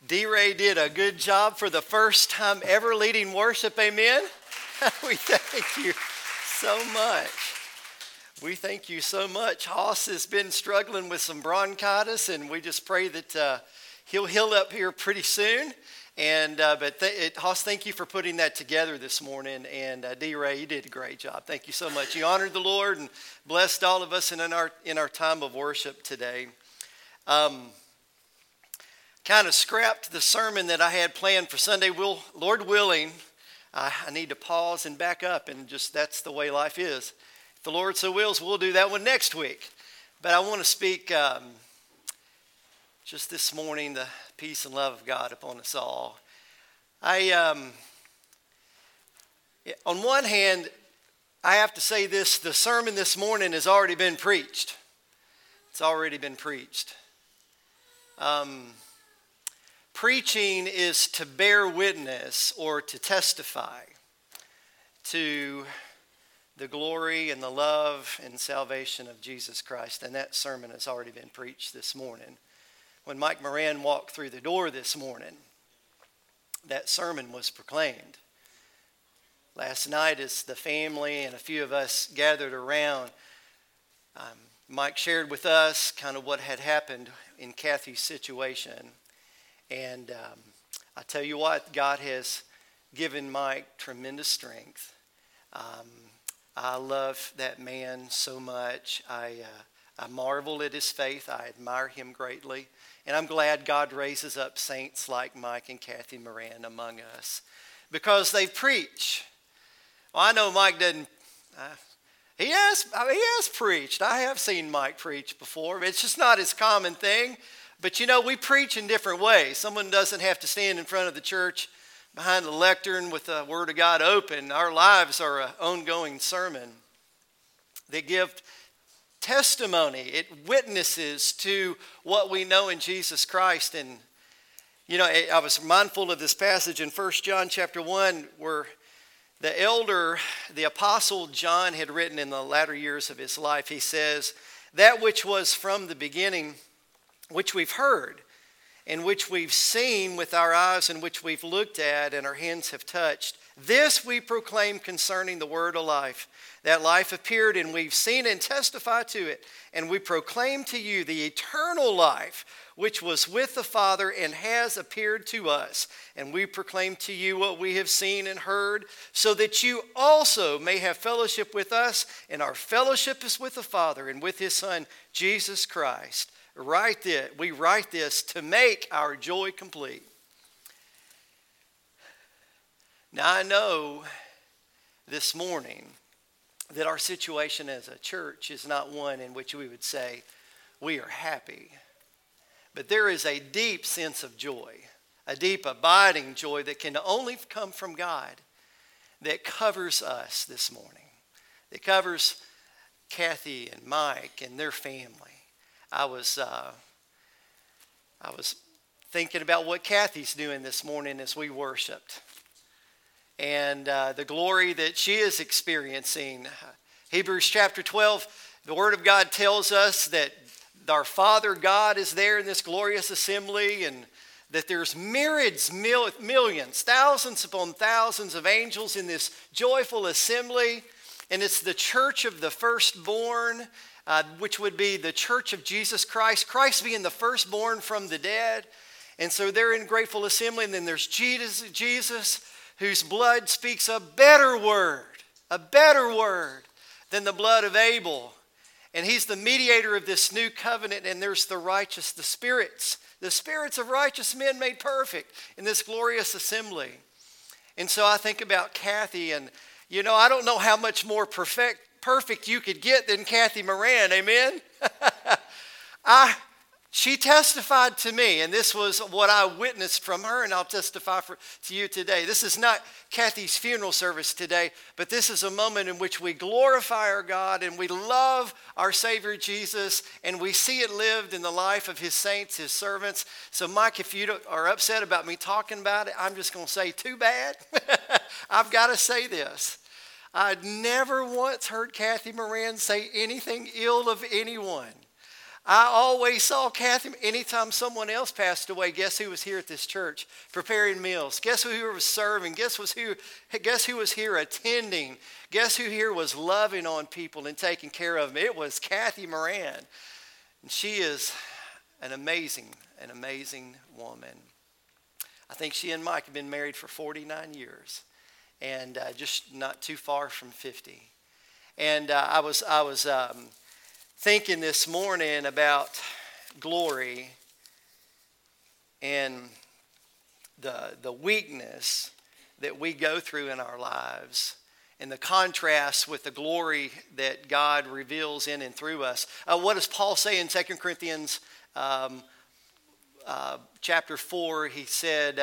D-Ray did a good job for the first time ever leading worship, amen? We thank you so much. We thank you so much. Hoss has been struggling with some bronchitis, and we just pray that he'll heal up here pretty soon. And Hoss, thank you for putting that together this morning. And D-Ray, you did a great job. Thank you so much. You honored the Lord and blessed all of us in our time of worship today. Kind of scrapped the sermon that I had planned for Sunday. Lord willing, I need to pause and back up, and just that's the way life is. If the Lord so wills, we'll do that one next week. But I want to speak just this morning the peace and love of God upon us all. On one hand, I have to say this: the sermon this morning has already been preached. It's already been preached. Preaching is to bear witness or to testify to the glory and the love and salvation of Jesus Christ. And that sermon has already been preached this morning. When Mike Moran walked through the door this morning, that sermon was proclaimed. Last night, as the family and a few of us gathered around, Mike shared with us kind of what had happened in Kathy's situation. And I tell you what, God has given Mike tremendous strength. I love that man so much. I marvel at his faith. I admire him greatly. And I'm glad God raises up saints like Mike and Kathy Moran among us because they preach. Well, I know Mike doesn't. He has preached. I have seen Mike preach before. It's just not his common thing. But you know, we preach in different ways. Someone doesn't have to stand in front of the church behind the lectern with the Word of God open. Our lives are an ongoing sermon. They give testimony. It witnesses to what we know in Jesus Christ. And, you know, I was mindful of this passage in 1 John chapter 1 where the apostle John had written in the latter years of his life. He says, that which was from the beginning, which we've heard, and which we've seen with our eyes, and which we've looked at, and our hands have touched. This we proclaim concerning the word of life. That life appeared, and we've seen and testified to it. And we proclaim to you the eternal life, which was with the Father and has appeared to us. And we proclaim to you what we have seen and heard, so that you also may have fellowship with us. And our fellowship is with the Father and with his Son, Jesus Christ. We write this to make our joy complete. Now I know this morning that our situation as a church is not one in which we would say we are happy. But there is a deep sense of joy, a deep abiding joy that can only come from God that covers us this morning. That covers Kathy and Mike and their family. I was thinking about what Kathy's doing this morning as we worshiped. And the glory that she is experiencing. Hebrews chapter 12, the Word of God tells us that our Father God is there in this glorious assembly, and that there's myriads, millions, thousands upon thousands of angels in this joyful assembly. And it's the church of the firstborn, which would be the church of Jesus Christ. Christ being the firstborn from the dead. And so they're in grateful assembly. And then there's Jesus, whose blood speaks a better word than the blood of Abel. And he's the mediator of this new covenant. And there's the spirits of righteous men made perfect in this glorious assembly. And so I think about Kathy, and you know, I don't know how much more perfect you could get than Kathy Moran, amen? She testified to me, and this was what I witnessed from her, and I'll testify to you today. This is not Kathy's funeral service today, but this is a moment in which we glorify our God, and we love our Savior Jesus, and we see it lived in the life of his saints, his servants. So Mike, if you are upset about me talking about it, I'm just going to say, too bad. I've got to say this. I'd never once heard Kathy Moran say anything ill of anyone. I always saw Kathy. Anytime someone else passed away, guess who was here at this church preparing meals? Guess who was serving? Guess who was here attending? Guess who here was loving on people and taking care of them? It was Kathy Moran. And she is an amazing woman. I think she and Mike have been married for 49 years and just not too far from 50. And I was thinking this morning about glory and the weakness that we go through in our lives and the contrast with the glory that God reveals in and through us. What does Paul say in 2 Corinthians chapter 4? He said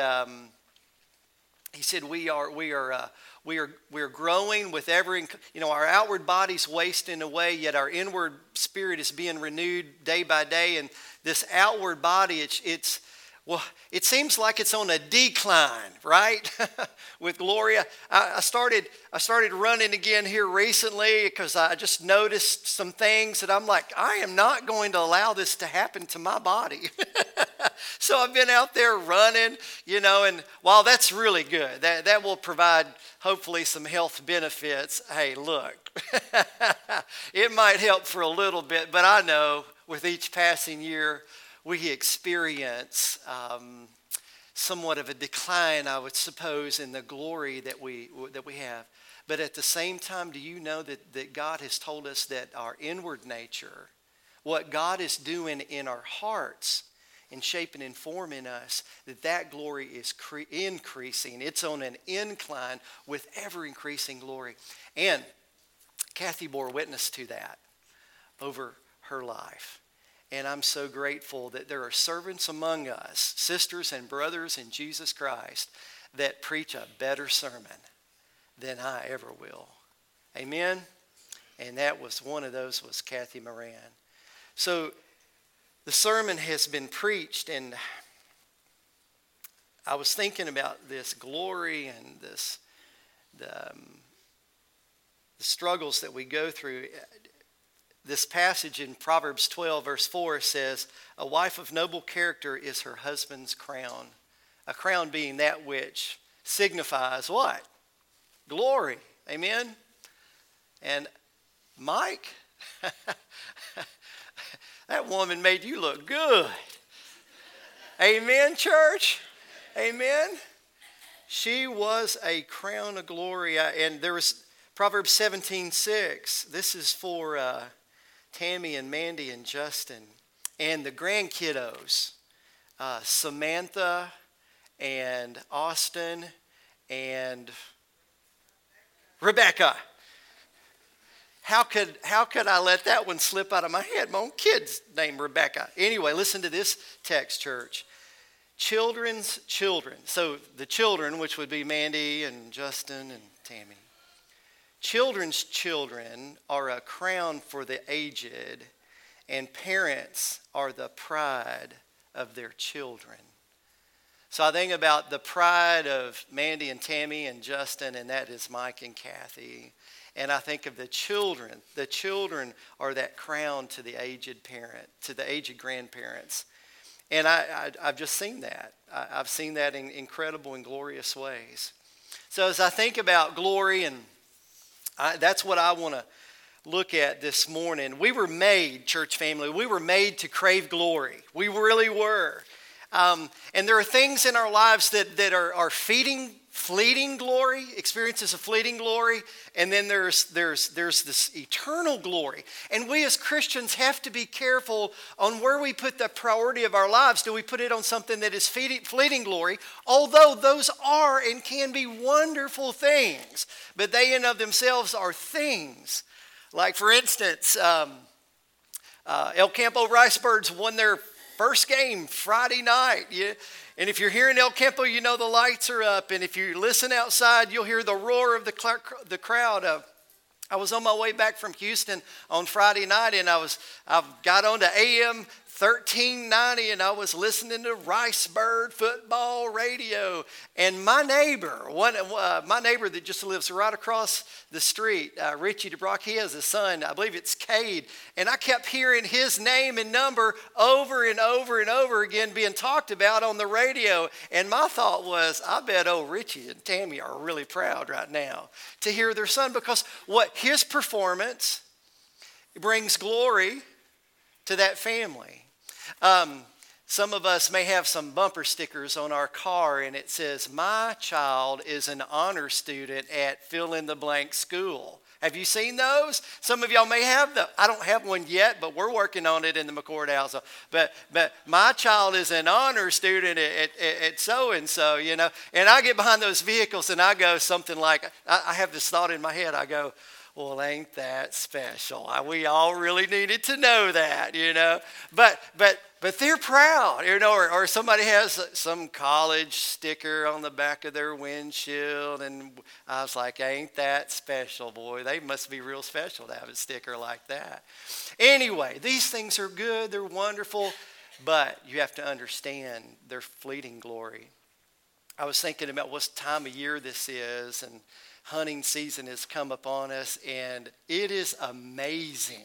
we are growing with every, our outward body's wasting away, yet our inward spirit is being renewed day by day. And this outward body, it seems like it's on a decline, right? With glory. I started running again here recently because I just noticed some things that I'm like, I am not going to allow this to happen to my body. So I've been out there running, and while that's really good, that will provide hopefully some health benefits. Hey, look, it might help for a little bit, but I know with each passing year, we experience somewhat of a decline, I would suppose, in the glory that we have. But at the same time, do you know that God has told us that our inward nature, what God is doing in our hearts and shaping and forming us, that glory is increasing. It's on an incline with ever-increasing glory. And Kathy bore witness to that over her life. And I'm so grateful that there are servants among us, sisters and brothers in Jesus Christ, that preach a better sermon than I ever will. Amen? And that was one of those was Kathy Moran. So the sermon has been preached, and I was thinking about this glory and the struggles that we go through. This passage in Proverbs 12, verse 4 says, "A wife of noble character is her husband's crown." A crown being that which signifies what? Glory. Amen? And Mike, that woman made you look good. Amen, church? Amen? She was a crown of glory. And there was Proverbs 17:6. This is for Tammy and Mandy and Justin and the grandkiddos, Samantha and Austin and Rebecca. How could I let that one slip out of my head? My own kid's named Rebecca. Anyway, listen to this text, church. Children's children. So the children, which would be Mandy and Justin and Tammy. Children's children are a crown for the aged, and parents are the pride of their children. So I think about the pride of Mandy and Tammy and Justin, and that is Mike and Kathy. And I think of the children. The children are that crown to the aged parent, to the aged grandparents. And I've just seen that. I've seen that in incredible and glorious ways. So as I think about glory, and that's what I want to look at this morning. We were made, church family, we were made to crave glory. We really were. And there are things in our lives that are fleeting glory, experiences of fleeting glory, and then there's this eternal glory. And we as Christians have to be careful on where we put the priority of our lives. Do we put it on something that is fleeting glory? Although those are and can be wonderful things, but they in of themselves are things. Like for instance, El Campo Ricebirds won their first game Friday night. And if you're here in El Campo, you know the lights are up. And if you listen outside, you'll hear the roar of the crowd. I was on my way back from Houston on Friday night, and I got on to AM 1390, and I was listening to Ricebird football radio. And my neighbor, my neighbor that just lives right across the street, Richie DeBrock, he has a son, I believe it's Cade. And I kept hearing his name and number over and over and over again being talked about on the radio. And my thought was, I bet old Richie and Tammy are really proud right now to hear their son, because what his performance brings glory to that family. Some of us may have some bumper stickers on our car, and it says, "My child is an honor student at fill in the blank school." Have you seen those? Some of y'all may have them. I don't have one yet, but we're working on it in the McCord house. But my child is an honor student at so-and-so, you know. And I get behind those vehicles and I go something like, I have this thought in my head. I go, well, ain't that special? We all really needed to know that, you know. But they're proud, you know, or somebody has some college sticker on the back of their windshield, and I was like, ain't that special, boy? They must be real special to have a sticker like that. Anyway, these things are good, they're wonderful, but you have to understand their fleeting glory. I was thinking about what time of year this is, and hunting season has come upon us, and it is amazing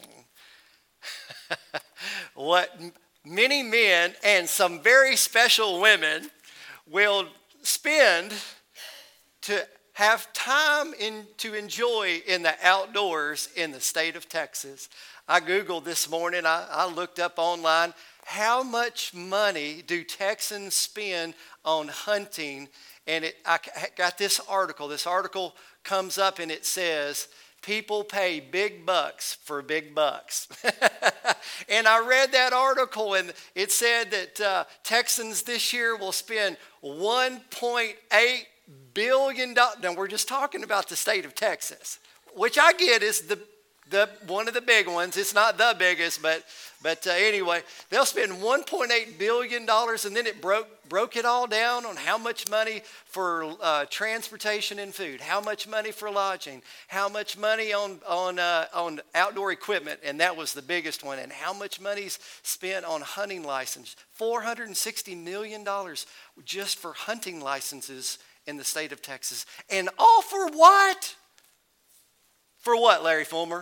what many men and some very special women will spend to have time to enjoy in the outdoors in the state of Texas. I Googled this morning, I looked up online, how much money do Texans spend on hunting? And I got this article. This article comes up and it says, people pay big bucks for big bucks. And I read that article, and it said that Texans this year will spend $1.8 billion. Now, we're just talking about the state of Texas, which I get is the one of the big ones. It's not the biggest, but anyway, they'll spend $1.8 billion, and then it broke it all down on how much money for transportation and food, how much money for lodging, how much money on outdoor equipment, and that was the biggest one, and how much money's spent on hunting license. $460 million just for hunting licenses in the state of Texas. And all for what? For what, Larry Fulmer?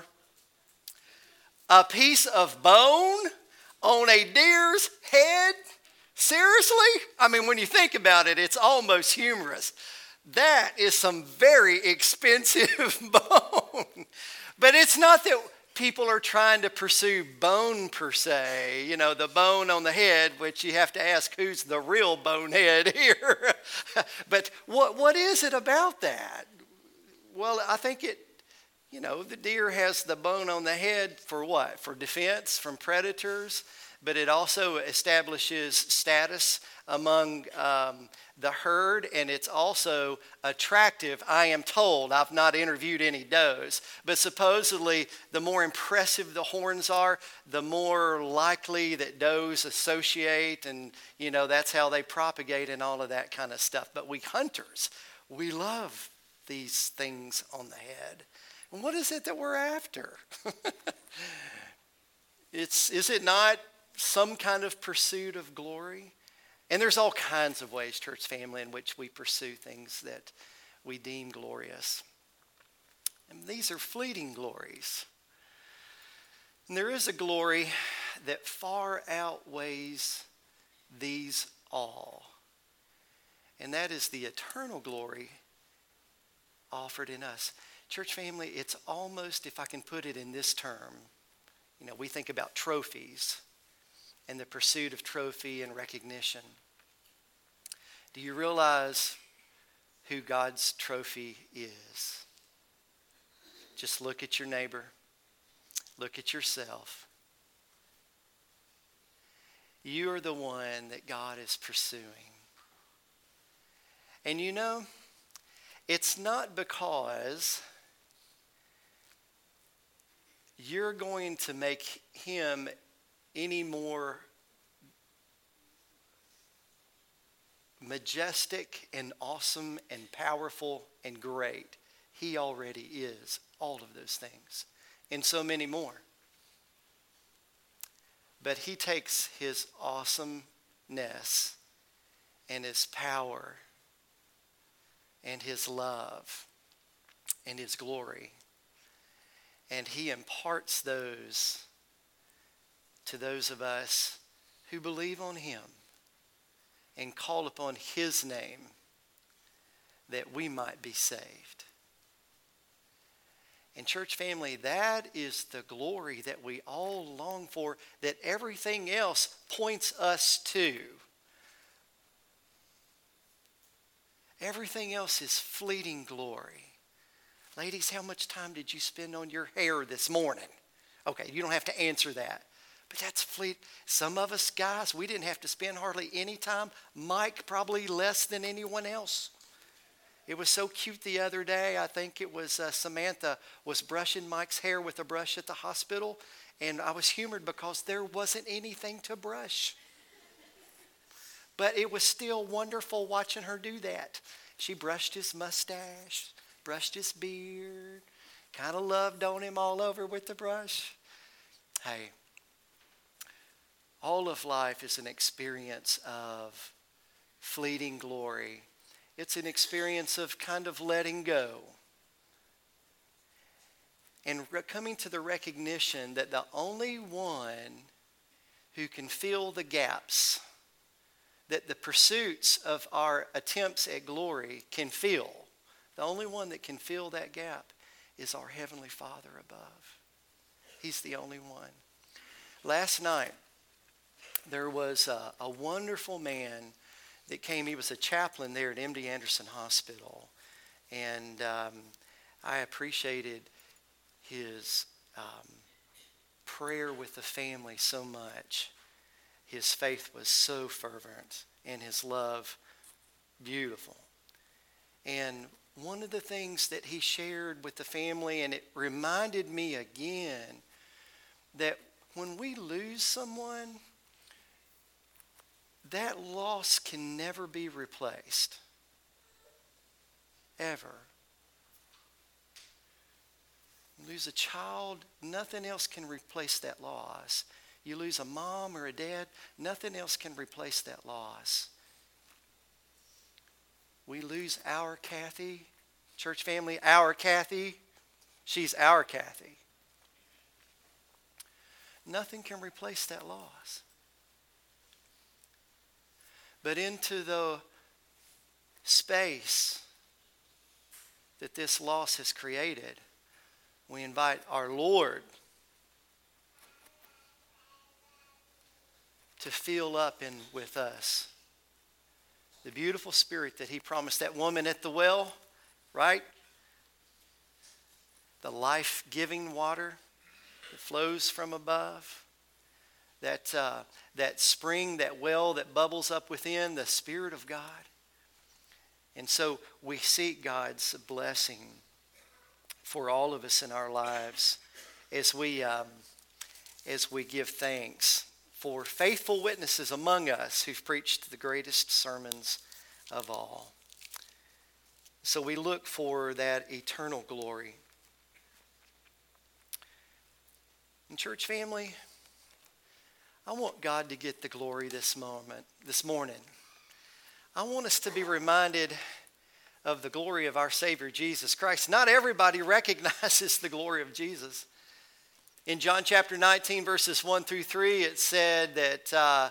A piece of bone on a deer's head? Seriously? I mean, when you think about it, it's almost humorous. That is some very expensive bone. But it's not that people are trying to pursue bone per se, you know, the bone on the head, which you have to ask who's the real bonehead here. But what is it about that? Well, I think you know, the deer has the bone on the head for what? For defense from predators, but it also establishes status among the herd, and it's also attractive, I am told. I've not interviewed any does, but supposedly the more impressive the horns are, the more likely that does associate, and, you know, that's how they propagate and all of that kind of stuff. But we hunters, we love these things on the head. And what is it that we're after? Is it not some kind of pursuit of glory? And there's all kinds of ways, church family, in which we pursue things that we deem glorious. And these are fleeting glories. And there is a glory that far outweighs these all. And that is the eternal glory offered in us. Church family, it's almost, if I can put it in this term, you know, we think about trophies and the pursuit of trophy and recognition. Do you realize who God's trophy is? Just look at your neighbor. Look at yourself. You are the one that God is pursuing. And you know, it's not because you're going to make him any more majestic and awesome and powerful and great. He already is all of those things and so many more. But he takes his awesomeness and his power and his love and his glory, and he imparts those to those of us who believe on him and call upon his name, that we might be saved. And church family, that is the glory that we all long for, that everything else points us to. Everything else is fleeting glory. Ladies, how much time did you spend on your hair this morning? Okay, you don't have to answer that. But that's fleet. Some of us guys, we didn't have to spend hardly any time. Mike probably less than anyone else. It was so cute the other day. I think it was Samantha was brushing Mike's hair with a brush at the hospital. And I was humored because there wasn't anything to brush. But it was still wonderful watching her do that. She brushed his mustache, brushed his beard, kind of loved on him all over with the brush. Hey, all of life is an experience of fleeting glory. It's an experience of kind of letting go. And coming to the recognition that the only one who can fill the gaps that the pursuits of our attempts at glory can fill, the only one that can fill that gap is our Heavenly Father above. He's the only one. Last night, there was a wonderful man that came. He was a chaplain there at MD Anderson Hospital. And I appreciated his prayer with the family so much. His faith was so fervent and his love beautiful. And one of the things that he shared with the family, and it reminded me again, that when we lose someone, that loss can never be replaced. Ever. You lose a child, nothing else can replace that loss. You lose a mom or a dad, nothing else can replace that loss. We lose our Kathy, church family, our Kathy. She's our Kathy. Nothing can replace that loss. But into the space that this loss has created, we invite our Lord to fill up in with us the beautiful spirit that he promised that woman at the well, right? The life-giving water that flows from above. That spring, that well that bubbles up within, the Spirit of God. And so we seek God's blessing for all of us in our lives as we give thanks for faithful witnesses among us who've preached the greatest sermons of all. So we look for that eternal glory. And church family, I want God to get the glory this morning. I want us to be reminded of the glory of our Savior Jesus Christ. Not everybody recognizes the glory of Jesus. In John chapter 19, verses 1 through 3, it said that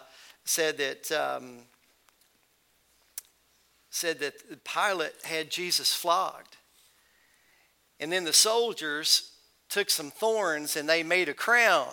Pilate had Jesus flogged, and then the soldiers took some thorns and they made a crown.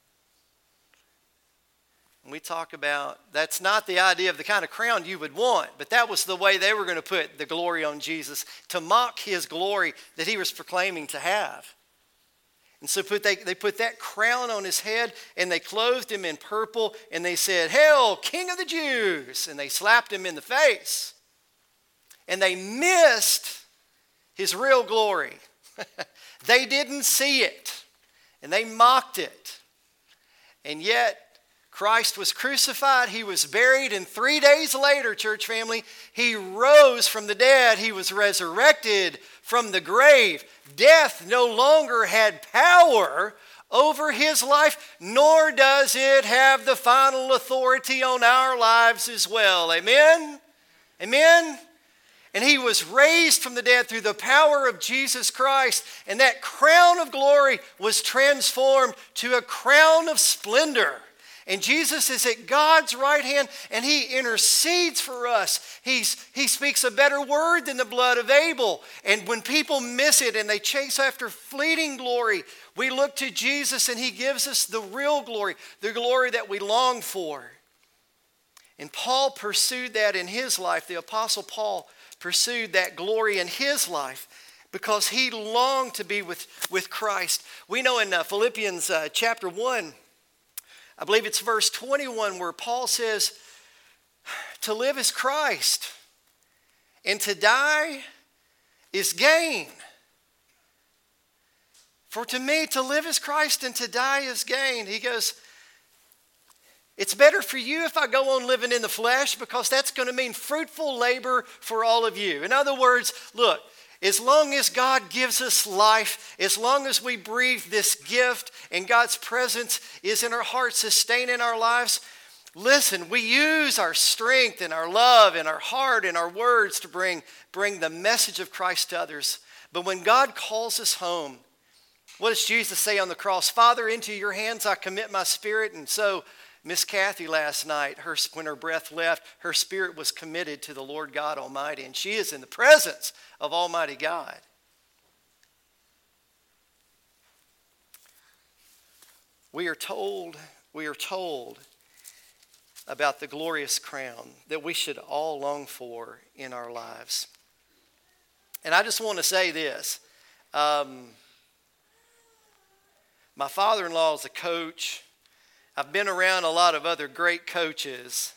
And we talk about, that's not the idea of the kind of crown you would want, but that was the way they were going to put the glory on Jesus, to mock his glory that he was proclaiming to have. And so they put that crown on his head, and they clothed him in purple, and they said, "Hail, King of the Jews!" And they slapped him in the face. And they missed his real glory. They didn't see it, and they mocked it. And yet, Christ was crucified, he was buried, and 3 days later, church family, he rose from the dead. He was resurrected from the grave. Death no longer had power over his life, nor does it have the final authority on our lives as well. Amen? Amen? And he was raised from the dead through the power of Jesus Christ. And that crown of glory was transformed to a crown of splendor. And Jesus is at God's right hand, and he intercedes for us. He speaks a better word than the blood of Abel. And when people miss it and they chase after fleeting glory, we look to Jesus and he gives us the real glory, the glory that we long for. And Paul pursued that in his life. The Apostle Paul pursued that glory in his life because he longed to be with Christ. We know in Philippians chapter 1, I believe it's verse 21, where Paul says, to live is Christ, and to die is gain. For to me, to live is Christ, and to die is gain. He goes, it's better for you if I go on living in the flesh, because that's going to mean fruitful labor for all of you. In other words, look, as long as God gives us life, as long as we breathe this gift and God's presence is in our hearts, sustaining our lives, listen, we use our strength and our love and our heart and our words to bring the message of Christ to others. But when God calls us home, what does Jesus say on the cross? Father, into your hands I commit my spirit. And so Miss Kathy last night, when her breath left, her spirit was committed to the Lord God Almighty, and she is in the presence of Almighty God. We are told about the glorious crown that we should all long for in our lives. And I just want to say this. My father-in-law is a coach. I've been around a lot of other great coaches,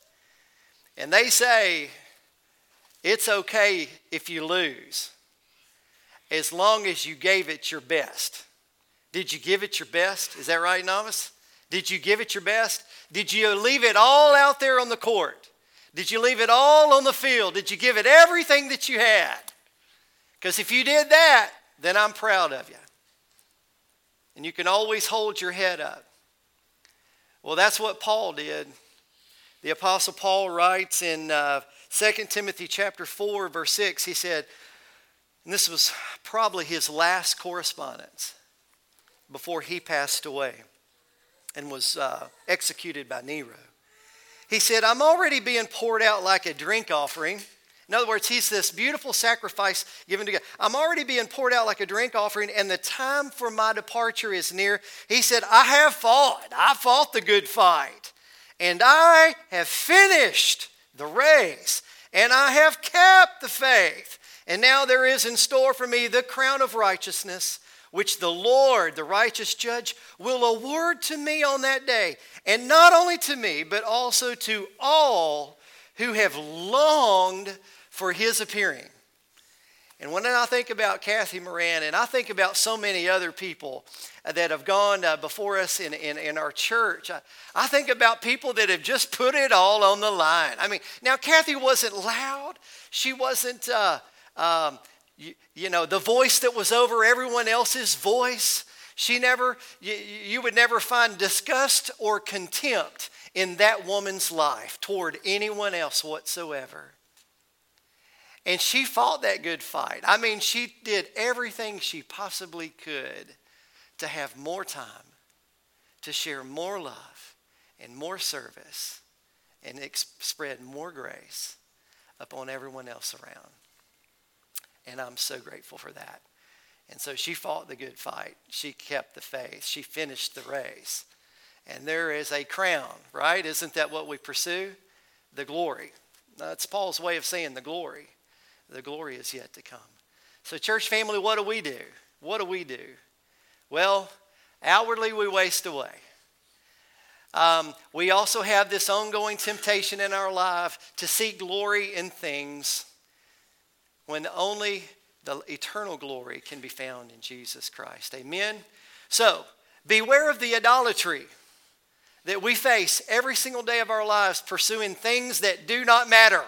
and they say it's okay if you lose as long as you gave it your best. Did you give it your best? Is that right, novice? Did you give it your best? Did you leave it all out there on the court? Did you leave it all on the field? Did you give it everything that you had? Because if you did that, then I'm proud of you. And you can always hold your head up. Well, that's what Paul did. The Apostle Paul writes in 2 Timothy chapter 4, verse 6, he said, and this was probably his last correspondence before he passed away and was executed by Nero. He said, I'm already being poured out like a drink offering. In other words, he's this beautiful sacrifice given to God. I'm already being poured out like a drink offering, and the time for my departure is near. He said, I fought the good fight, and I have finished the race, and I have kept the faith. And now there is in store for me the crown of righteousness, which the Lord, the righteous judge, will award to me on that day. And not only to me, but also to all who have longed for his appearing. And when I think about Kathy Moran, and I think about so many other people that have gone before us in our church, I think about people that have just put it all on the line. I mean, now Kathy wasn't loud. She wasn't, the voice that was over everyone else's voice. You would never find disgust or contempt in that woman's life toward anyone else whatsoever. And she fought that good fight. I mean, she did everything she possibly could to have more time, to share more love and more service and spread more grace upon everyone else around. And I'm so grateful for that. And so she fought the good fight. She kept the faith. She finished the race. And there is a crown, right? Isn't that what we pursue? The glory. That's Paul's way of saying the glory. The glory is yet to come. So church family, what do we do? What do we do? Well, outwardly we waste away. We also have this ongoing temptation in our life to seek glory in things when only the eternal glory can be found in Jesus Christ. Amen? So, beware of the idolatry that we face every single day of our lives, pursuing things that do not matter,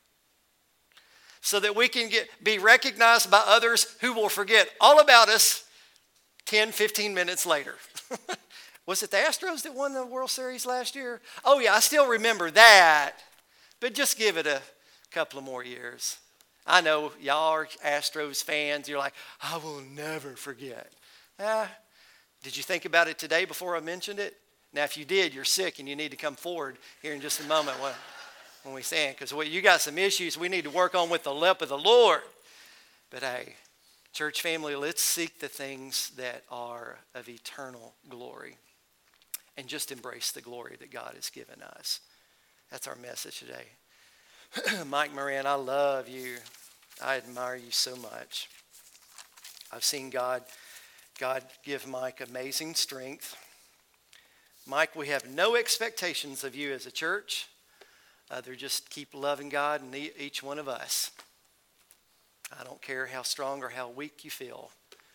so that we can be recognized by others who will forget all about us 10, 15 minutes later. Was it the Astros that won the World Series last year? Oh, yeah, I still remember that. But just give it a couple of more years. I know y'all are Astros fans. You're like, I will never forget. Did you think about it today before I mentioned it? Now, if you did, you're sick and you need to come forward here in just a moment when we sing. Because you got some issues we need to work on with the lip of the Lord. But hey, church family, let's seek the things that are of eternal glory. And just embrace the glory that God has given us. That's our message today. Mike Moran, I love you. I admire you so much. I've seen God give Mike amazing strength. Mike, we have no expectations of you as a church. They're just keep loving God and each one of us. I don't care how strong or how weak you feel.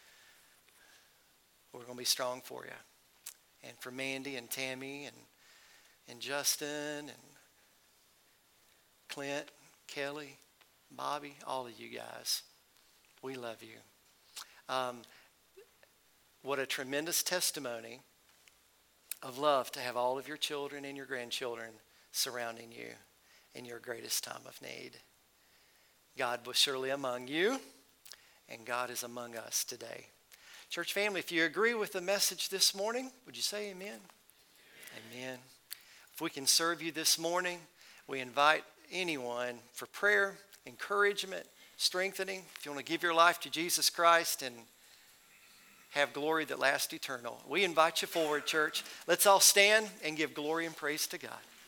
We're going to be strong for you. And for Mandy and Tammy and Justin and Clint, Kelly, Bobby, all of you guys, we love you. What a tremendous testimony of love to have all of your children and your grandchildren surrounding you in your greatest time of need. God was surely among you, and God is among us today. Church family, if you agree with the message this morning, would you say amen? Amen. If we can serve you this morning, we invite anyone for prayer, encouragement, strengthening. If you want to give your life to Jesus Christ and have glory that lasts eternal, we invite you forward, church. Let's all stand and give glory and praise to God.